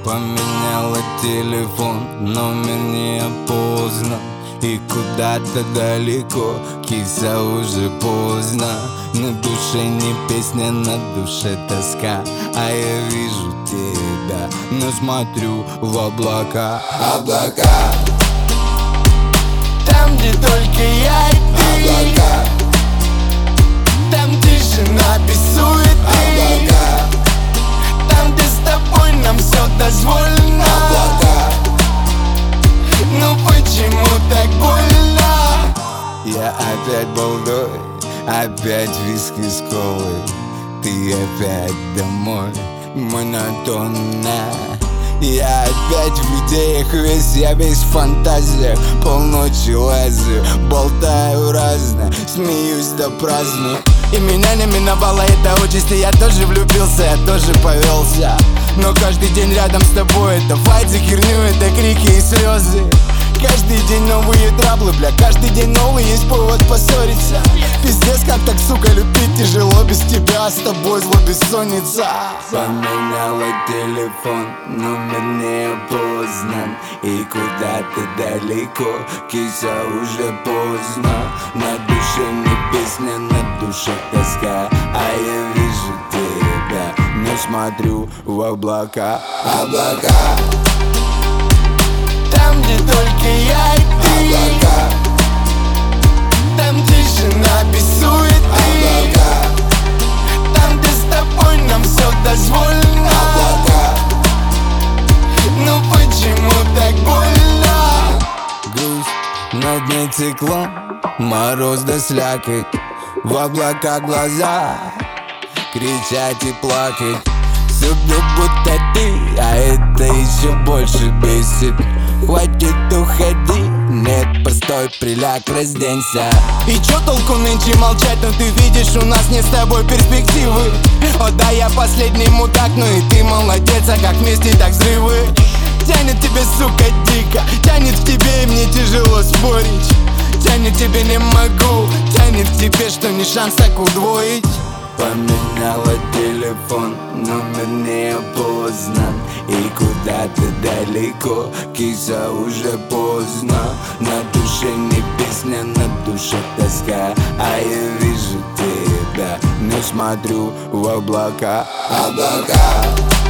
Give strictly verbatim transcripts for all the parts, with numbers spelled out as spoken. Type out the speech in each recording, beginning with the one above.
Поменяла телефон, номер не опознан. И куда-то далеко, киса, уже поздно. На душе не песня, на душе тоска. А я вижу тебя, но смотрю в облака. Облака, там, где только я и ты. облака, там тишина без суеты. облака, там, где с тобой нам все дозволено. облака, Ну почему так больно? Я опять балдой, опять виски с колой. Ты опять домой, монотонно. Я опять в идеях весь, я весь в фантазиях. Полночи лазю, болтаю разное, смеюсь да праздную. И меня не миновала эта участь, и я тоже влюбился, я тоже повелся. Но каждый день рядом с тобой это файт за херню, это крики и слезы. Каждый день новые траблы, бля, каждый день новый есть повод поссориться. Пиздец, как так, сука, любить тяжело без тебя, с тобой зло бессонница. Поменяла телефон, номер не опознан. И куда-то далеко, киса, уже поздно. На душе не песня, на душе тоска. А я вижу тебя, но смотрю в облака. облака, Там, где только я и ты. облака, там тишина без суеты. облака, Там, где с тобой нам все дозволено. облака, Ну почему так больно? Грусть, на дне циклон, мороз да слякоть. В облака глаза, кричать и плакать. Люблю, будто ты, а это еще больше бесит. Хватит, уходи, нет, постой, приляг, разденься. И чё толку нынче молчать, но ты видишь, у нас не с тобой перспективы. О да, я последний мудак, ну и ты молодец, а как вместе, так взрывы. Тянет тебе, сука, дико, тянет к тебе, и мне тяжело спорить. Тянет тебе, не могу, тянет к тебе, что не шанс так удвоить. Поменяла телефон, номер не опознан. И куда-то далеко, киса, уже поздно. На душе не песня, на душе тоска. А я вижу тебя, но смотрю в облака. облака,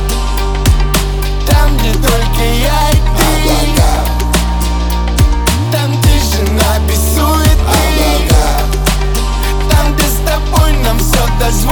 Там, где только я и ты. облака, Там тишина без суеты. облака, Там, где с тобой нам все дозволено.